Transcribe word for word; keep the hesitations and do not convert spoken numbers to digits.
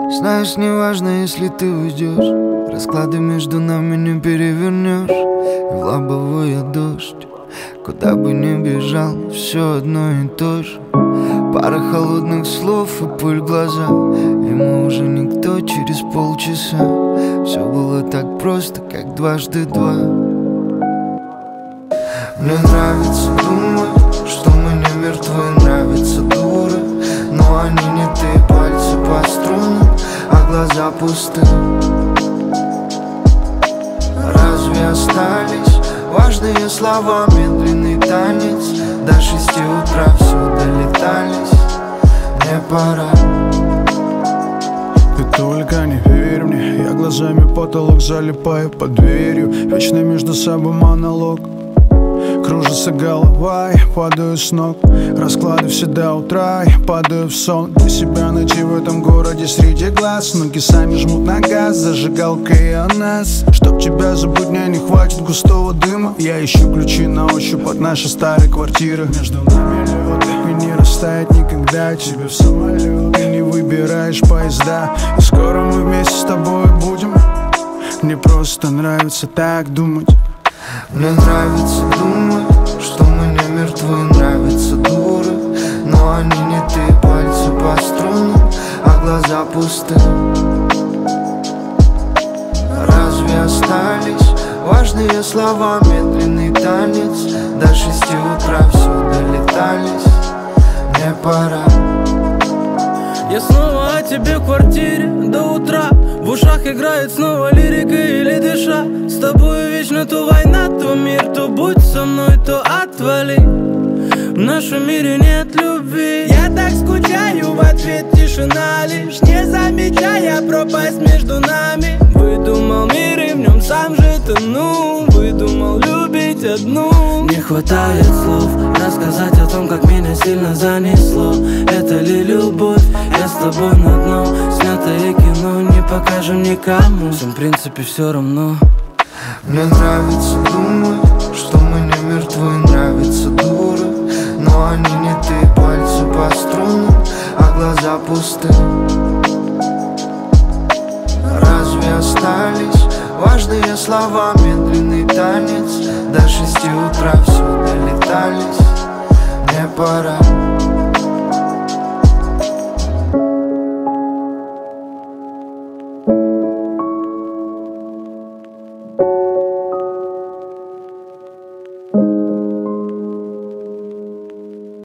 Знаешь, неважно, если ты уйдешь, расклады между нами не перевернешь. И в лобовое дождь, куда бы ни бежал, все одно и то же. Пара холодных слов и пыль в глаза, и мы уже никто через полчаса. Все было так просто, как дважды два. Мне нравится думать, что мы не мертвы, нравятся дуры, но они не ты, пальцы по струнам, а глаза пусты. Разве остались важные слова, медленный танец? До шести утра все долетались, мне пора. Ты только не верь мне, я глазами потолок залипаю под дверью. Вечно между собой монолог, кружится голова, я падаю с ног. Расклады все до утра, я падаю в сон. Для себя найти в этом городе среди глаз. Ноги сами жмут на газ, зажигалка и о нас. Чтоб тебя забыть, мне не хватит густого дыма. Я ищу ключи на ощупь от нашей старой квартиры. Между нами лед, и не растает никогда. Тебе в самолет, ты не выбираешь поезда. И скоро мы вместе с тобой будем. Мне просто нравится так думать. Мне нравится думать, что мы не мертвы, нравятся дуры, но они не ты, пальцы по струнам, а глаза пусты. Разве остались важные слова, медленный танец? До шести утра все долетались, мне пора. Я снова о тебе в квартире до утра. В ушах играет снова лирика или дыша. С тобой вечно то война, то мир, то будь со мной, то отвали. В нашем мире нет любви. Я так скучаю, в ответ тишина лишь, не замечая пропасть между нами. Выдумал мир и в нем сам же тону. Выдумал любить одну. Не хватает слов рассказать о том, как меня сильно занесло. Это ли любовь? Я с тобой на дно. Снятое кино не покажем никому. Всем в принципе все равно. Мне нравится думать, что мы не мертвы, нравятся дуры, но они не ты, пальцы по струнам, а глаза пусты. Разве остались важные слова, медленный танец? До шести утра все долетались, мне пора.